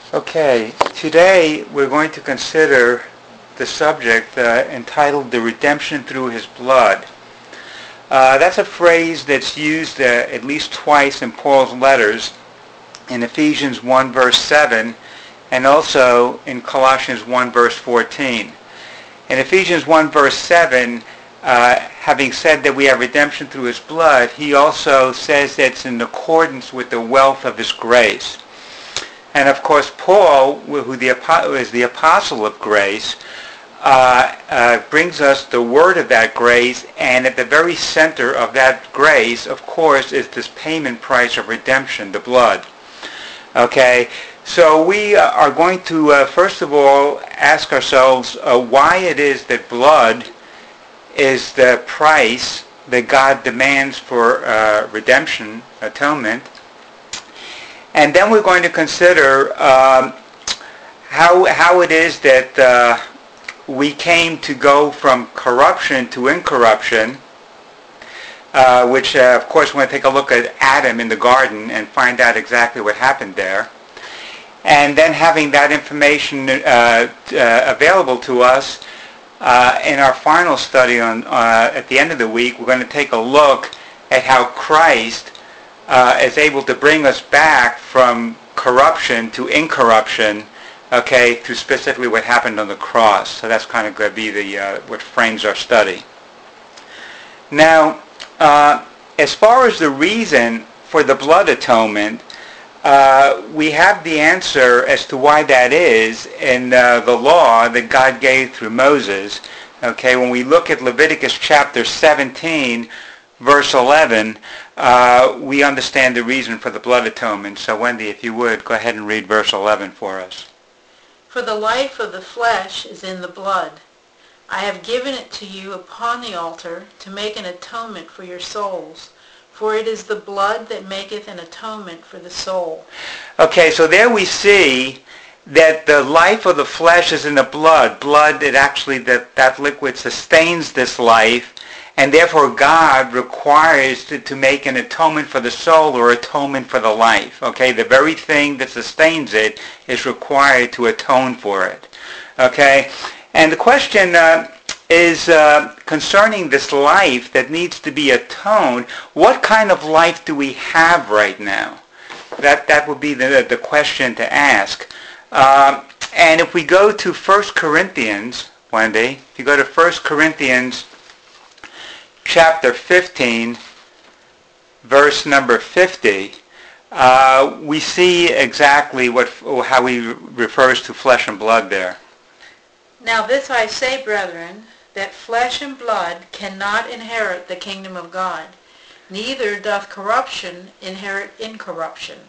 Okay, today we're going to consider the subject entitled The Redemption Through His Blood. That's a phrase that's used at least twice in Paul's letters, in Ephesians 1 verse 7 and also in Colossians 1 verse 14. In Ephesians 1 verse 7, having said that we have redemption through His blood, he also says that it's in accordance with the wealth of His grace. And of course, Paul, who is the apostle of grace, brings us the word of that grace, and at the very center of that grace, of course, is this payment price of redemption, the blood. Okay, so we are going to, first of all, ask ourselves why it is that blood is the price that God demands for redemption, atonement. And then we're going to consider how it is that we came to go from corruption to incorruption, which, of course, we're going to take a look at Adam in the garden and find out exactly what happened there. And then having that information available to us in our final study at the end of the week, we're going to take a look at how Christ is able to bring us back from corruption to incorruption, okay, through specifically what happened on the cross. So that's kind of going to be what frames our study. Now, as far as the reason for the blood atonement, we have the answer as to why that is in the law that God gave through Moses. Okay, when we look at Leviticus chapter 17, verse 11, we understand the reason for the blood atonement. So Wendy, if you would, go ahead and read verse 11 for us. For the life of the flesh is in the blood. I have given it to you upon the altar to make an atonement for your souls. For it is the blood that maketh an atonement for the soul. Okay, so there we see that the life of the flesh is in the blood. Blood, it actually, that liquid sustains this life. And therefore God requires to make an atonement for the soul or atonement for the life. Okay, the very thing that sustains it is required to atone for it. Okay, and the question is concerning this life that needs to be atoned. What kind of life do we have right now? That would be the question to ask. And if we go to 1 Corinthians, Wendy, if you go to 1 Corinthians chapter 15, verse number 50, we see exactly how he refers to flesh and blood there. Now this I say, brethren, that flesh and blood cannot inherit the kingdom of God, neither doth corruption inherit incorruption.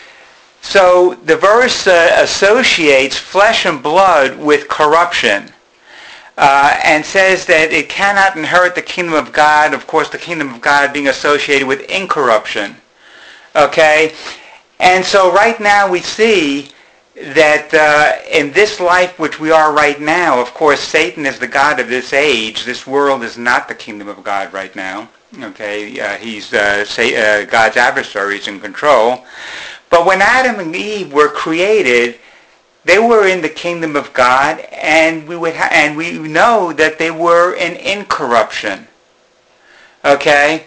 So the verse associates flesh and blood with corruption. And says that it cannot inherit the kingdom of God, of course the kingdom of God being associated with incorruption. Okay? And so right now we see that in this life which we are right now, of course Satan is the god of this age. This world is not the kingdom of God right now. Okay? He's God's adversary, is in control. But when Adam and Eve were created, they were in the kingdom of God, and we know that they were in incorruption. Okay,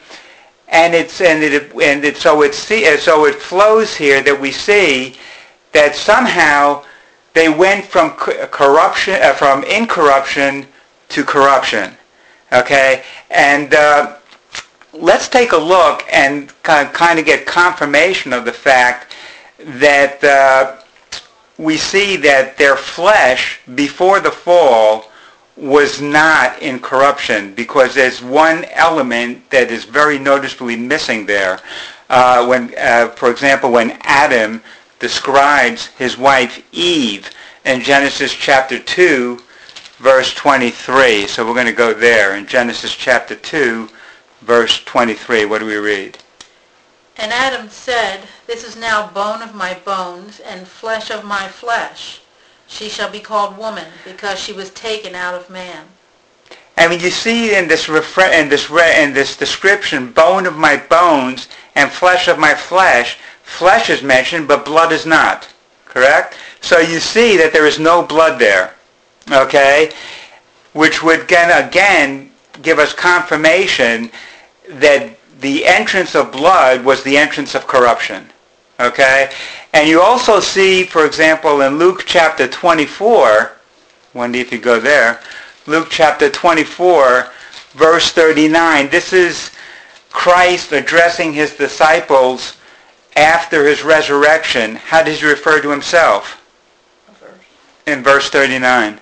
so it flows here that we see that somehow they went from corruption, from incorruption to corruption. Okay, and let's take a look and kind of get confirmation of the fact that. We see that their flesh before the fall was not in corruption, because there's one element that is very noticeably missing there. For example, when Adam describes his wife Eve in Genesis chapter 2, verse 23. So we're going to go there in Genesis chapter 2, verse 23. What do we read? And Adam said, This is now bone of my bones and flesh of my flesh. She shall be called woman, because she was taken out of man. I mean, you see in this description, bone of my bones and flesh of my flesh. Flesh is mentioned, but blood is not. correct? So you see that there is no blood there, okay? Which would again give us confirmation that the entrance of blood was the entrance of corruption, okay? And you also see, for example, in Luke chapter 24, Wendy, if you go there, Luke chapter 24, verse 39, this is Christ addressing his disciples after his resurrection. How does he refer to himself? In verse 39.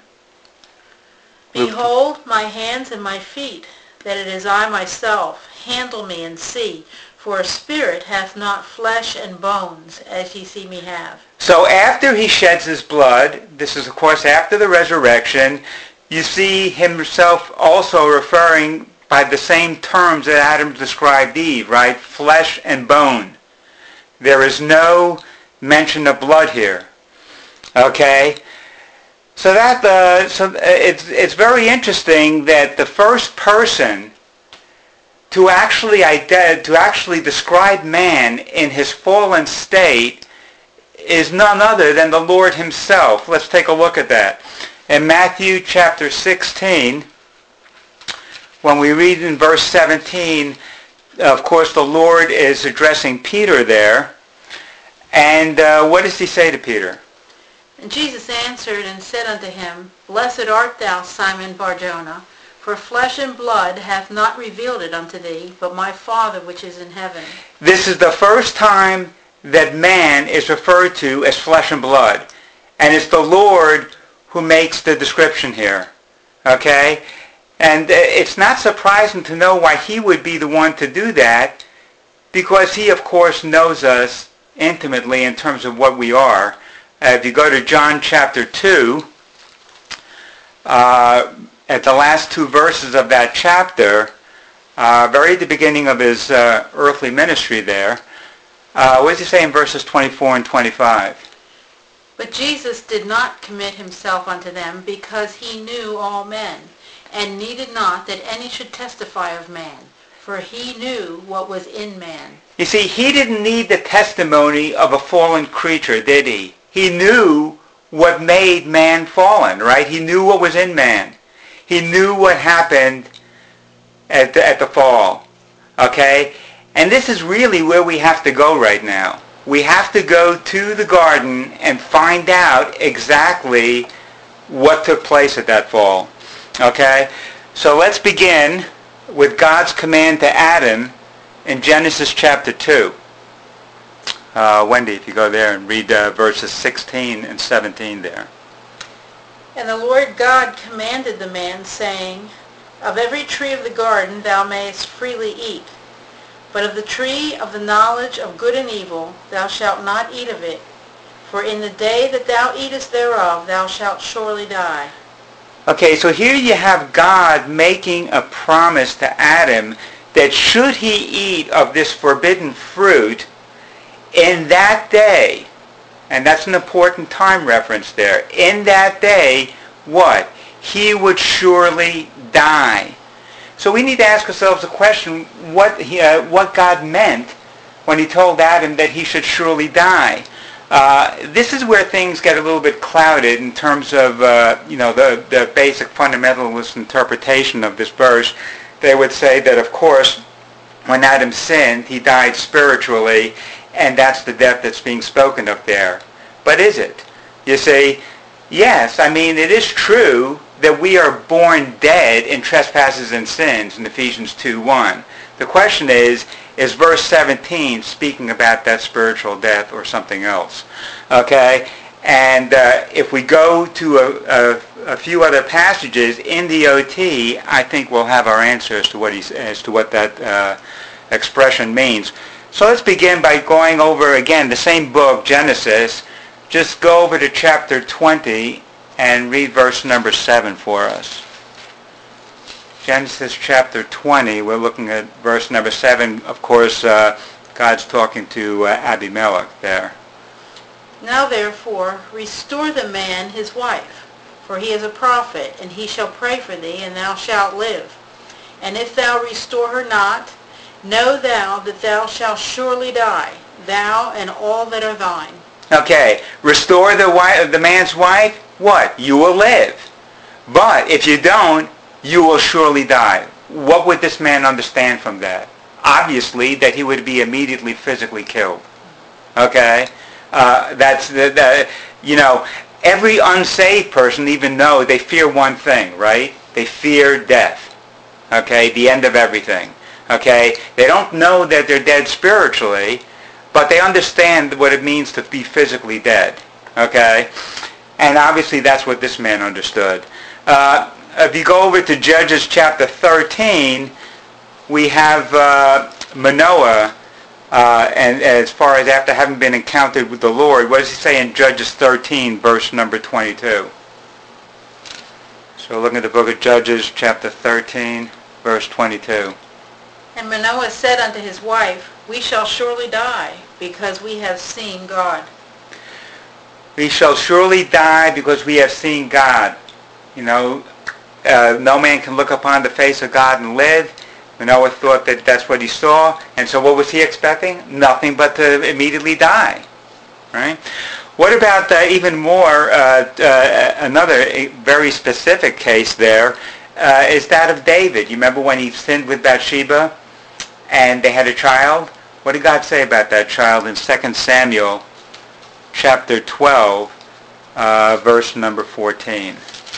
Behold my hands and my feet, that it is I myself. Handle me and see, for a spirit hath not flesh and bones, as ye see me have. So after he sheds his blood, this is of course after the resurrection, you see himself also referring by the same terms that Adam described Eve, right? Flesh and bone. There is no mention of blood here. Okay? So it's very interesting that the first person to actually describe man in his fallen state is none other than the Lord himself. Let's take a look at that. In Matthew chapter 16, when we read in verse 17, of course the Lord is addressing Peter there. And what does he say to Peter? And Jesus answered and said unto him, Blessed art thou, Simon Bar-Jonah, for flesh and blood hath not revealed it unto thee, but my Father which is in heaven. This is the first time that man is referred to as flesh and blood. And it's the Lord who makes the description here. Okay? And it's not surprising to know why he would be the one to do that, because he, of course, knows us intimately in terms of what we are. If you go to John chapter 2, at the last two verses of that chapter, very at the beginning of his earthly ministry there, what does he say in verses 24 and 25? But Jesus did not commit himself unto them, because he knew all men, and needed not that any should testify of man, for he knew what was in man. You see, he didn't need the testimony of a fallen creature, did he? He knew what made man fallen, right? He knew what was in man. He knew what happened at the fall, okay? And this is really where we have to go right now. We have to go to the garden and find out exactly what took place at that fall, okay? So let's begin with God's command to Adam in Genesis chapter 2. Wendy, if you go there and read verses 16 and 17 there. And the Lord God commanded the man, saying, Of every tree of the garden thou mayest freely eat, but of the tree of the knowledge of good and evil thou shalt not eat of it, for in the day that thou eatest thereof thou shalt surely die. Okay, so here you have God making a promise to Adam that should he eat of this forbidden fruit, in that day, and that's an important time reference there, in that day, what? He would surely die. So we need to ask ourselves the question, what God meant when he told Adam that he should surely die. This is where things get a little bit clouded in terms of the basic fundamentalist interpretation of this verse. They would say that, of course, when Adam sinned, he died spiritually, and that's the death that's being spoken of there. But is it? You say, yes, I mean, it is true that we are born dead in trespasses and sins in Ephesians 2:1. The question is verse 17 speaking about that spiritual death or something else? Okay? And if we go to a few other passages in the OT, I think we'll have our answer as to what that expression means. So let's begin by going over again the same book, Genesis. Just go over to chapter 20 and read verse number 7 for us. Genesis chapter 20, we're looking at verse number 7. Of course, God's talking to Abimelech there. Now therefore restore the man his wife, for he is a prophet, and he shall pray for thee, and thou shalt live. And if thou restore her not, know thou that thou shalt surely die, thou and all that are thine. Okay, restore the man's wife, what? You will live. But if you don't, you will surely die. What would this man understand from that? Obviously, that he would be immediately physically killed. Okay? Every unsaved person even know they fear one thing, right? They fear death. Okay? The end of everything. Okay? They don't know that they're dead spiritually, but they understand what it means to be physically dead. Okay? And obviously that's what this man understood. If you go over to Judges chapter 13, we have Manoah, and as far as after having been encountered with the Lord, what does he say in Judges 13, verse number 22? So looking at the book of Judges, chapter 13, verse 22. And Manoah said unto his wife, We shall surely die, because we have seen God. We shall surely die because we have seen God. No man can look upon the face of God and live. Manoah thought that that's what he saw. And so what was he expecting? Nothing but to immediately die. Right? What about even more, another very specific case there, is that of David. You remember when he sinned with Bathsheba and they had a child? What did God say about that child in 2 Samuel chapter 12, verse number 14?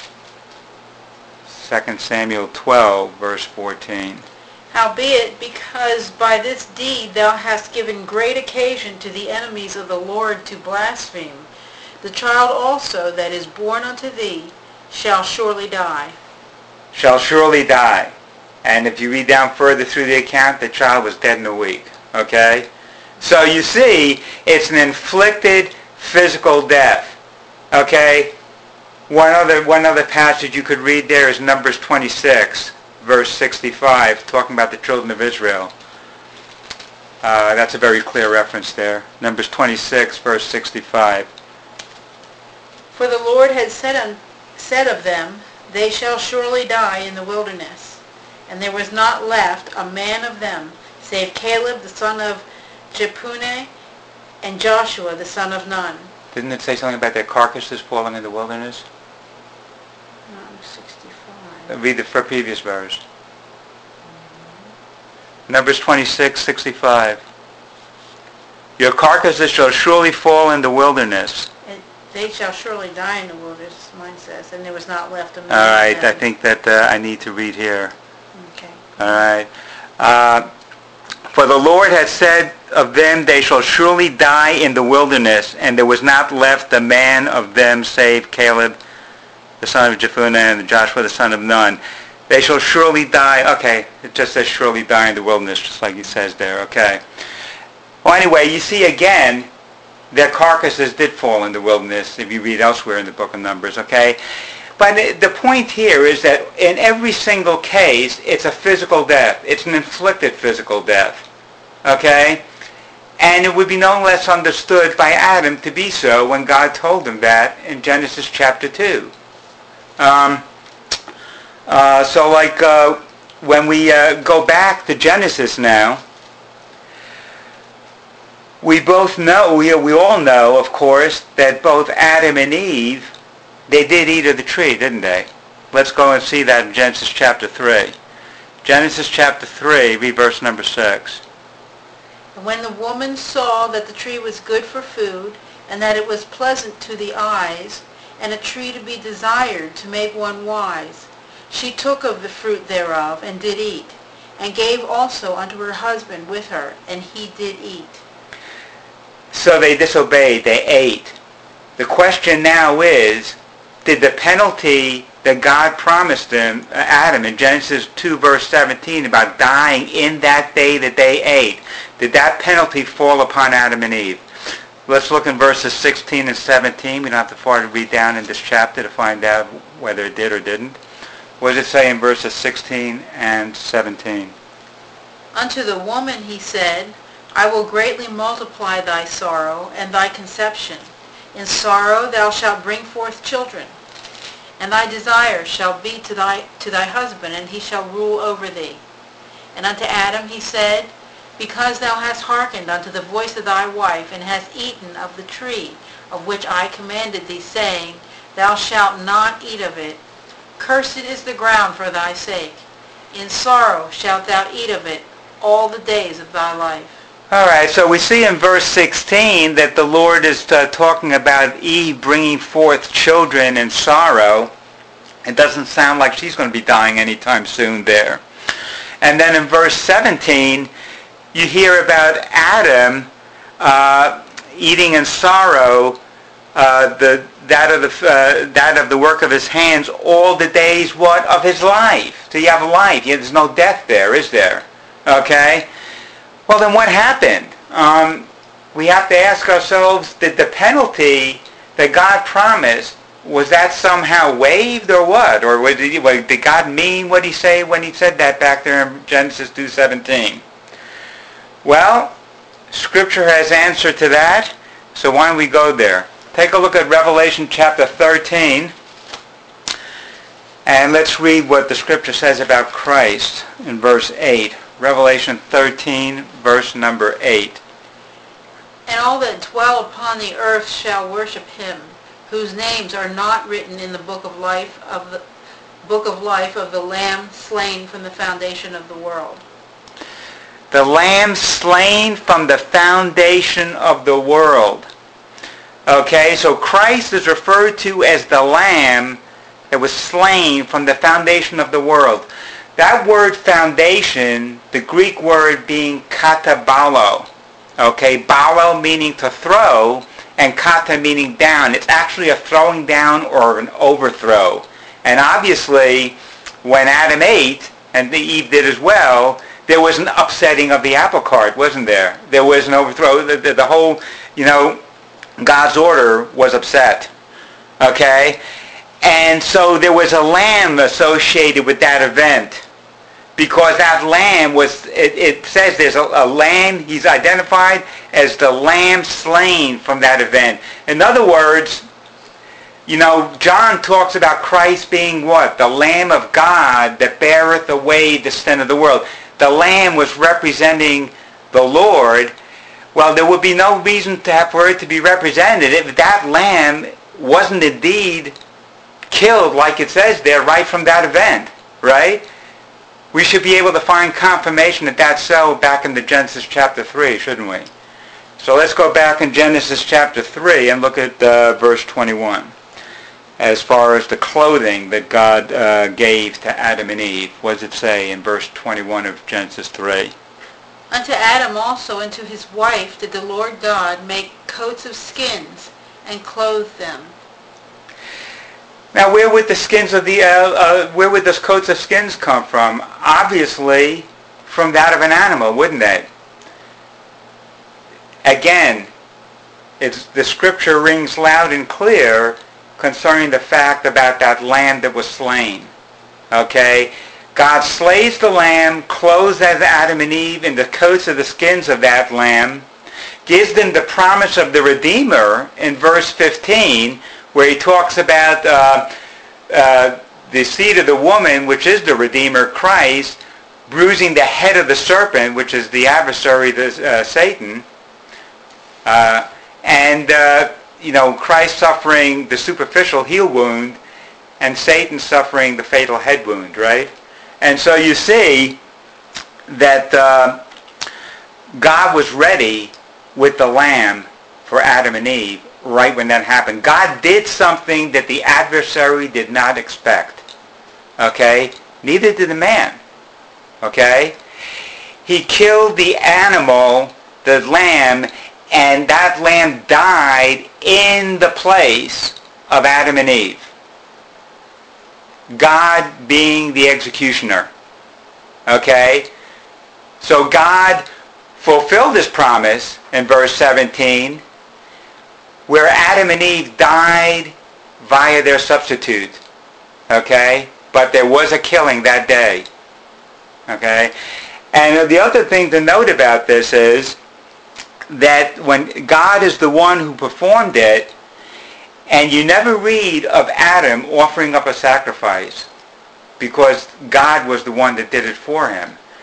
2 Samuel 12, verse 14. Howbeit, because by this deed thou hast given great occasion to the enemies of the Lord to blaspheme, the child also that is born unto thee shall surely die. Shall surely die. And if you read down further through the account, the child was dead in a week. Okay? So you see, it's an inflicted physical death. Okay? One other passage you could read there is Numbers 26, verse 65, talking about the children of Israel. That's a very clear reference there. Numbers 26, verse 65. For the Lord had said of them, They shall surely die in the wilderness. And there was not left a man of them, save Caleb the son of Jephunneh, and Joshua the son of Nun. Didn't it say something about their carcasses falling in the wilderness? Number 65. Read the previous verse. Numbers 26, 65. Your carcasses shall surely fall in the wilderness. And they shall surely die in the wilderness, mine says, and there was not left a man. All right, I think that I need to read here. Okay. All right. For the Lord had said of them, they shall surely die in the wilderness, and there was not left a man of them save Caleb, the son of Jephunneh, and Joshua, the son of Nun. They shall surely die. Okay, it just says surely die in the wilderness, just like he says there. Okay. Well, anyway, you see again, their carcasses did fall in the wilderness, if you read elsewhere in the book of Numbers. Okay. But the point here is that in every single case, it's a physical death. It's an inflicted physical death. Okay? And it would be no less understood by Adam to be so when God told him that in Genesis chapter 2. When we go back to Genesis now, we both know, we all know, of course, that both Adam and Eve, they did eat of the tree, didn't they? Let's go and see that in Genesis chapter 3. Genesis chapter 3, read verse number 6. And when the woman saw that the tree was good for food, and that it was pleasant to the eyes, and a tree to be desired to make one wise, she took of the fruit thereof, and did eat, and gave also unto her husband with her, and he did eat. So they disobeyed, they ate. The question now is, did the penalty that God promised them, Adam, in Genesis 2 verse 17, about dying in that day that they ate, did that penalty fall upon Adam and Eve? Let's look in verses 16 and 17. We don't have to far to read down in this chapter to find out whether it did or didn't. What does it say in verses 16 and 17? Unto the woman he said, I will greatly multiply thy sorrow and thy conception. In sorrow thou shalt bring forth children, and thy desire shall be to thy husband, and he shall rule over thee. And unto Adam he said, because thou hast hearkened unto the voice of thy wife, and hast eaten of the tree of which I commanded thee, saying, Thou shalt not eat of it. Cursed is the ground for thy sake. In sorrow shalt thou eat of it all the days of thy life. All right, so we see in verse 16 that the Lord is talking about Eve bringing forth children in sorrow. It doesn't sound like she's going to be dying anytime soon there. And then in verse 17, you hear about Adam eating in sorrow that of the work of his hands all the days, what? Of his life. So you have life. There's no death there, is there? Okay? Well, then what happened? We have to ask ourselves, did the penalty that God promised, was that somehow waived or what? Or did God mean what he said when he said that back there in Genesis 2:17? Well, Scripture has answer to that, so why don't we go there? Take a look at Revelation chapter 13, and let's read what the Scripture says about Christ in verse 8. Revelation 13, verse number 8. And all that dwell upon the earth shall worship him, whose names are not written in the book of life of the Lamb slain from the foundation of the world. The Lamb slain from the foundation of the world. Okay, so Christ is referred to as the Lamb that was slain from the foundation of the world. That word foundation, the Greek word being katabalo. Okay, balo meaning to throw, and kata meaning down. It's actually a throwing down or an overthrow. And obviously, when Adam ate, and Eve did as well, there was an upsetting of the apple cart, wasn't there? There was an overthrow. The whole, God's order was upset. Okay? And so there was a lamb associated with that event. Because that lamb was, it says there's a lamb, he's identified as the lamb slain from that event. In other words, John talks about Christ being what? The Lamb of God that beareth away the sin of the world. The lamb was representing the Lord. Well, there would be no reason for it to be represented if that lamb wasn't indeed killed like it says there right from that event, right? We should be able to find confirmation that that's so back in the Genesis chapter 3, shouldn't we? So let's go back in Genesis chapter 3 and look at verse 21. As far as the clothing that God gave to Adam and Eve, what does it say in verse 21 of Genesis 3? Unto Adam also and to his wife did the Lord God make coats of skins and clothe them. Now, where would the skins of where would those coats of skins come from? Obviously, from that of an animal, wouldn't they? Again, the Scripture rings loud and clear concerning the fact about that lamb that was slain. Okay? God slays the lamb, clothes Adam and Eve in the coats of the skins of that lamb, gives them the promise of the Redeemer in verse 15, where he talks about the seed of the woman, which is the Redeemer, Christ, bruising the head of the serpent, which is the adversary, Satan, Christ suffering the superficial heel wound, and Satan suffering the fatal head wound, right? And so you see that God was ready with the lamb for Adam and Eve right when that happened. God did something that the adversary did not expect. Okay? Neither did the man. Okay? He killed the animal, the lamb, and that lamb died in the place of Adam and Eve. God being the executioner. Okay? So God fulfilled his promise in verse 17, where Adam and Eve died via their substitute. Okay? But there was a killing that day. Okay? And the other thing to note about this is that when God is the one who performed it, and you never read of Adam offering up a sacrifice, because God was the one that did it for him.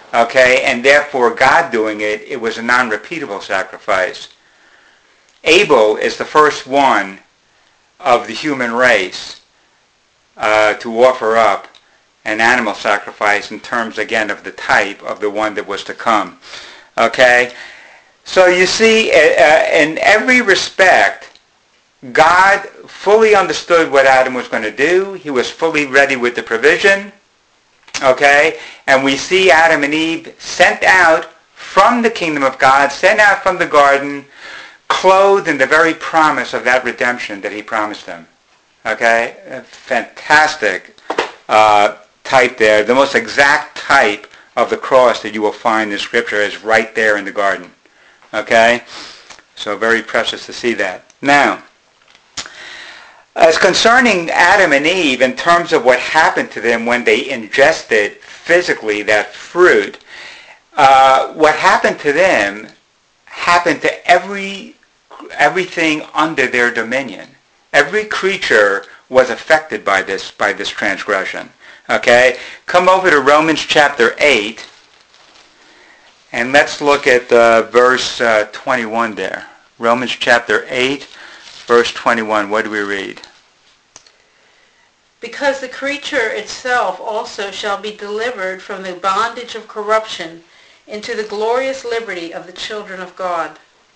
Okay, and therefore God doing it, it was a non-repeatable sacrifice. Abel is the first one of the human race to offer up an animal sacrifice in terms, again, of the type of the one that was to come. Okay? So you see, in every respect, God fully understood what Adam was going to do. He was fully ready with the provision. Okay? And we see Adam and Eve sent out from the kingdom of God, sent out from the garden, clothed in the very promise of that redemption that he promised them. Okay? A fantastic type there. The most exact type of the cross that you will find in Scripture is right there in the garden. Okay? So very precious to see that. Now, as concerning Adam and Eve, in terms of what happened to them when they ingested physically that fruit, what happened to them happened to everything under their dominion. Every creature was affected by this transgression. Okay? Come over to Romans chapter 8, and let's look at verse 21 there. Romans chapter 8, verse 21. What do we read? Because the creature itself also shall be delivered from the bondage of corruption into the glorious liberty of the children of God.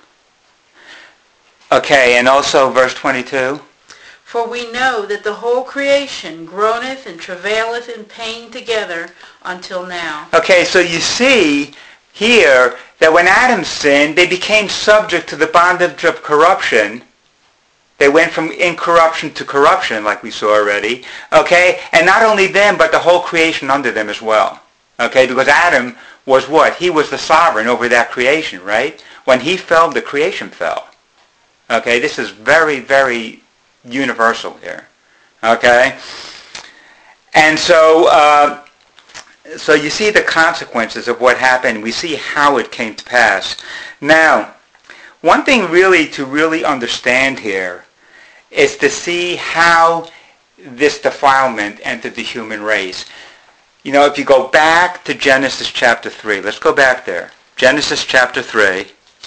Okay, and also verse 22. For we know that the whole creation groaneth and travaileth in pain together until now. Okay, so you see here that when Adam sinned, they became subject to the bondage of corruption. They went from incorruption to corruption, like we saw already. Okay, and not only them, but the whole creation under them as well. Okay, because Adam was what? He was the sovereign over that creation, right? When he fell, the creation fell. Okay, this is very, very universal here. Okay? And so you see the consequences of what happened. We see how it came to pass. Now, one thing to really understand here is to see how this defilement entered the human race. You know, if you go back to Genesis chapter 3, let's go back there. Genesis chapter 3.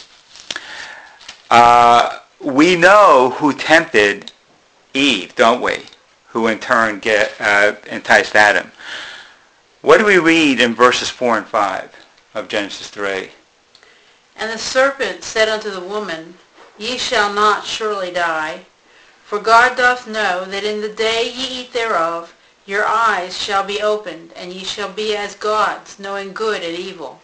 We know who tempted Eve, don't we? Who in turn enticed Adam. What do we read in verses 4 and 5 of Genesis 3? And the serpent said unto the woman, Ye shall not surely die, for God doth know that in the day ye eat thereof, your eyes shall be opened, and ye shall be as gods, knowing good and evil.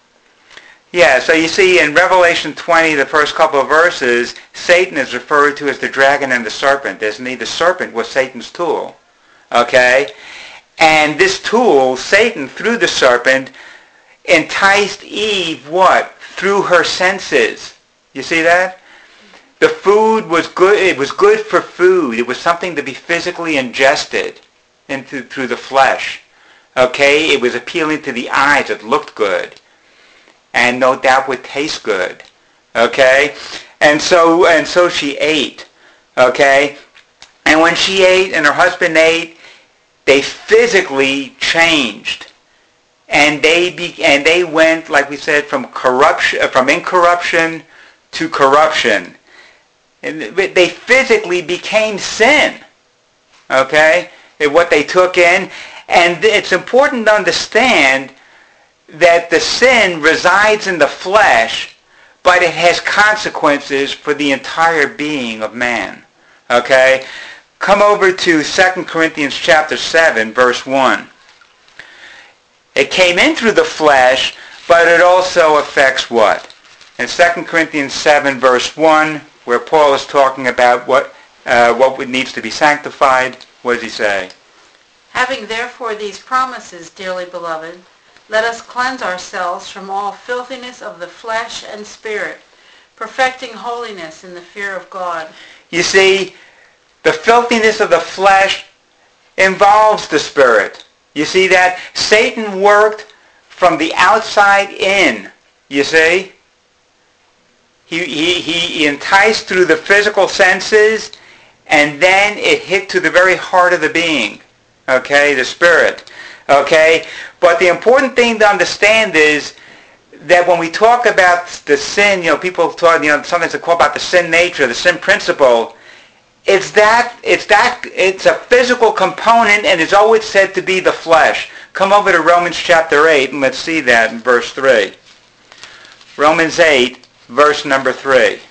Yeah, so you see in Revelation 20, the first couple of verses, Satan is referred to as the dragon and the serpent, isn't he? The serpent was Satan's tool. Okay? And this tool, Satan, through the serpent, enticed Eve, what? Through her senses. You see that? The food was good. It was good for food. It was something to be physically ingested through the flesh. Okay? It was appealing to the eyes. It looked good. And no doubt would taste good. Okay? And so she ate. Okay? And when she ate and her husband ate, they physically changed. And they went, like we said, from incorruption to corruption. And they physically became sin. Okay? What they took in. And it's important to understand that the sin resides in the flesh, but it has consequences for the entire being of man. Okay? Come over to 2 Corinthians chapter 7, verse 1. It came in through the flesh, but it also affects what? In 2 Corinthians 7, verse 1, where Paul is talking about what needs to be sanctified, what does he say? Having therefore these promises, dearly beloved, let us cleanse ourselves from all filthiness of the flesh and spirit, perfecting holiness in the fear of God. You see, the filthiness of the flesh involves the spirit. You see that? Satan worked from the outside in, you see? He enticed through the physical senses, and then it hit to the very heart of the being, okay, the spirit. Okay? But the important thing to understand is that when we talk about the sin, people talk, sometimes they talk about the sin nature, the sin principle. It's a physical component, and it's always said to be the flesh. Come over to Romans chapter 8, and let's see that in verse 3. Romans 8, verse number 3.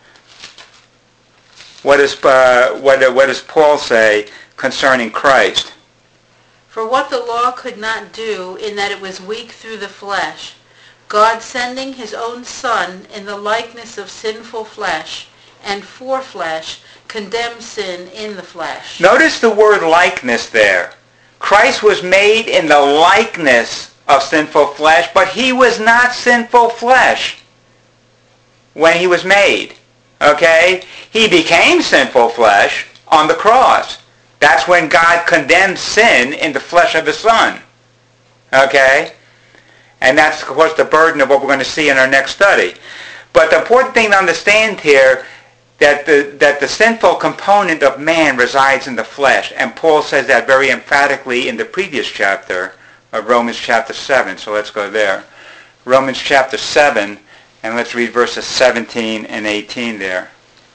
What does Paul say concerning Christ? For what the law could not do, in that it was weak through the flesh, God sending his own Son in the likeness of sinful flesh, and for flesh, condemned sin in the flesh. Notice the word likeness there. Christ was made in the likeness of sinful flesh, but he was not sinful flesh when he was made. Okay? He became sinful flesh on the cross. That's when God condemned sin in the flesh of his Son. Okay? And that's, of course, the burden of what we're going to see in our next study. But the important thing to understand here, that the sinful component of man resides in the flesh. And Paul says that very emphatically in the previous chapter of Romans chapter 7. So let's go there. Romans chapter 7, and let's read verses 17 and 18 there.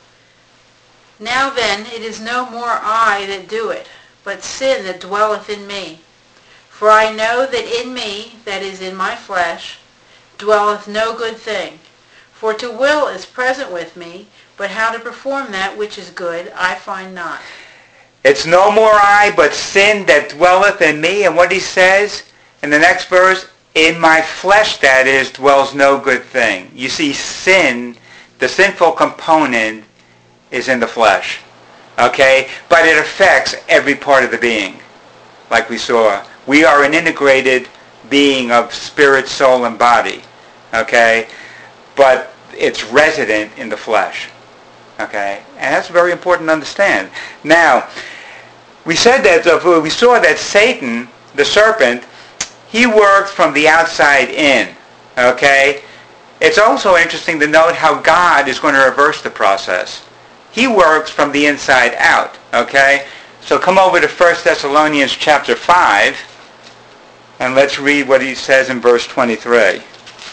Now then, it is no more I that do it, but sin that dwelleth in me. For I know that in me, that is in my flesh, dwelleth no good thing. For to will is present with me, but how to perform that which is good I find not. It's no more I, but sin that dwelleth in me. And what he says in the next verse, in my flesh, that is, dwells no good thing. You see, sin, the sinful component, is in the flesh. Okay? But it affects every part of the being, like we saw. We are an integrated being of spirit, soul, and body. Okay? But it's resident in the flesh. Okay? And that's very important to understand. Now, we saw that Satan, the serpent, he worked from the outside in. Okay? It's also interesting to note how God is going to reverse the process. He works from the inside out. Okay? So come over to 1 Thessalonians chapter 5, and let's read what he says in verse 23.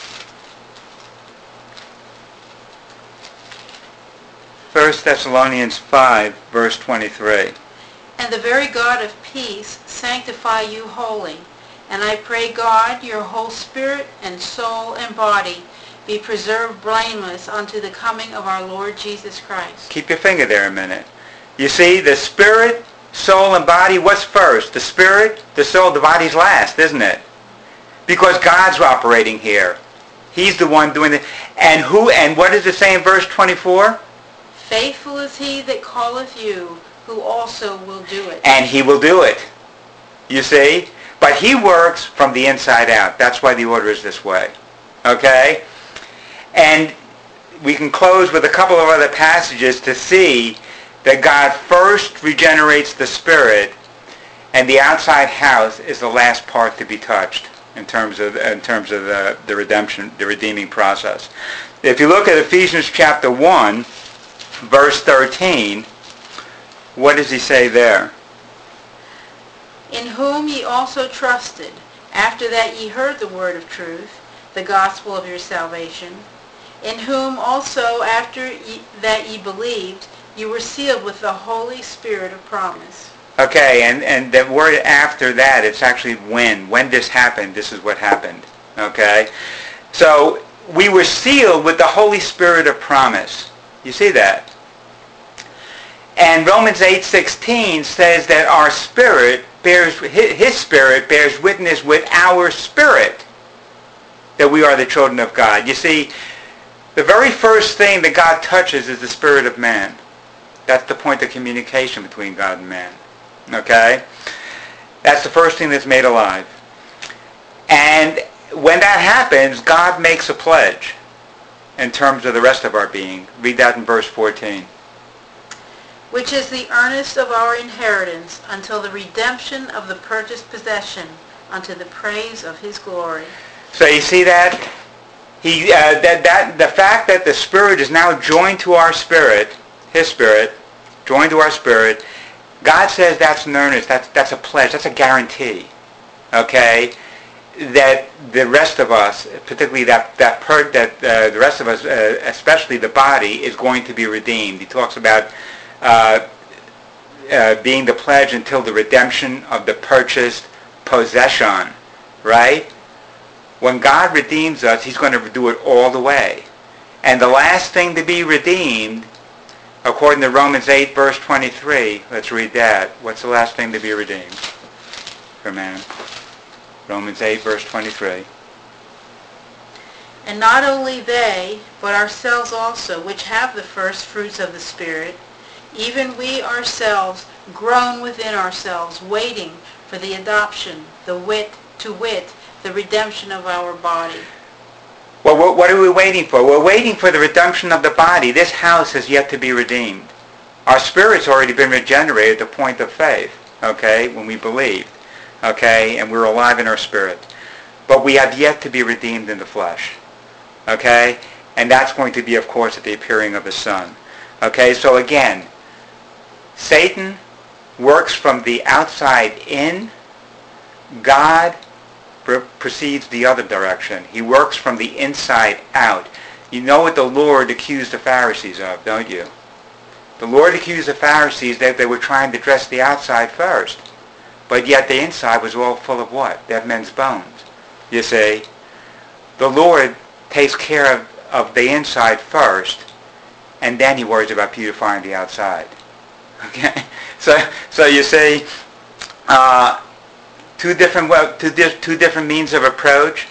First Thessalonians 5, verse 23. And the very God of peace sanctify you wholly. And I pray God, your whole spirit and soul and body be preserved blameless unto the coming of our Lord Jesus Christ. Keep your finger there a minute. You see, the spirit, soul, and body, what's first? The spirit, the soul, the body's last, isn't it? Because God's operating here. He's the one doing it. And what does it say in verse 24? Faithful is he that calleth you, who also will do it. And he will do it. You see? But he works from the inside out. That's why the order is this way. Okay? And we can close with a couple of other passages to see that God first regenerates the spirit, and the outside house is the last part to be touched in terms of the redemption, the redeeming process. If you look at Ephesians chapter 1, verse 13, what does he say there? In whom ye also trusted, after that ye heard the word of truth, the gospel of your salvation, in whom also after that ye believed, you were sealed with the Holy Spirit of promise. Okay, and the word after that, it's actually when. When this happened, this is what happened. Okay? So, we were sealed with the Holy Spirit of promise. You see that? And Romans 8:16 says that our spirit his spirit bears witness with our spirit that we are the children of God. You see, the very first thing that God touches is the spirit of man. That's the point of communication between God and man. Okay? That's the first thing that's made alive. And when that happens, God makes a pledge in terms of the rest of our being. Read that in verse 14. Which is the earnest of our inheritance until the redemption of the purchased possession, unto the praise of his glory. So you see that? The fact that the Spirit is now joined to our spirit, his spirit, joined to our spirit, God says that's an earnest, that's a pledge, that's a guarantee. okay, that the rest of us, particularly the rest of us, especially the body, is going to be redeemed. He talks about being the pledge until the redemption of the purchased possession, right? When God redeems us, He's going to do it all the way. And the last thing to be redeemed, according to Romans 8, verse 23, let's read that. What's the last thing to be redeemed for man? Romans 8, verse 23. And not only they, but ourselves also, which have the first fruits of the Spirit, even we ourselves, groan within ourselves, waiting for the adoption, to wit, the redemption of our body. Well, what are we waiting for? We're waiting for the redemption of the body. This house has yet to be redeemed. Our spirit's already been regenerated at the point of faith, okay, when we believed, okay, and we're alive in our spirit. But we have yet to be redeemed in the flesh, okay, and that's going to be, of course, at the appearing of the Son. Okay, so again, Satan works from the outside in. God proceeds the other direction. He works from the inside out. You know what the Lord accused the Pharisees of, don't you? The Lord accused the Pharisees that they were trying to dress the outside first, but yet the inside was all full of what? Dead men's bones. You see, the Lord takes care of the inside first, and then He worries about beautifying the outside. Okay, so you see, two different means of approach.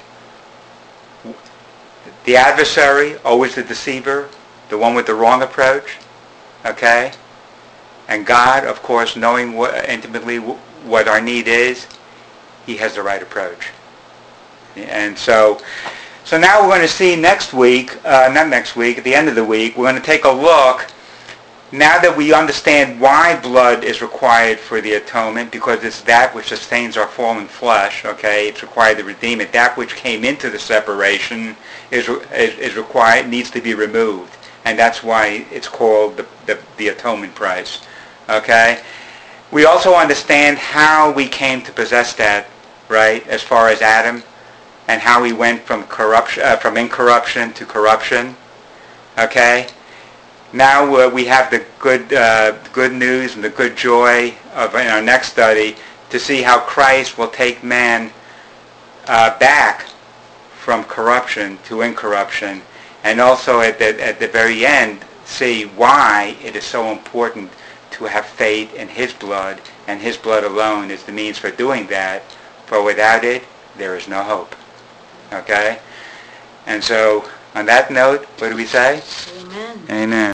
The adversary, always the deceiver, the one with the wrong approach. Okay, and God, of course, knowing intimately what our need is, He has the right approach. And so now we're going to see next week, at the end of the week, we're going to take a look. Now that we understand why blood is required for the atonement, because it's that which sustains our fallen flesh, okay, it's required to redeem it. That which came into the separation is required, needs to be removed. And that's why it's called the atonement price, okay? We also understand how we came to possess that, right, as far as Adam, and how we went from incorruption to corruption, okay? Now we have the good news and the good joy of in our next study to see how Christ will take man back from corruption to incorruption, and also at the very end see why it is so important to have faith in His blood, and His blood alone is the means for doing that. For without it, there is no hope. Okay, and so on that note, what do we say? Amen. Amen.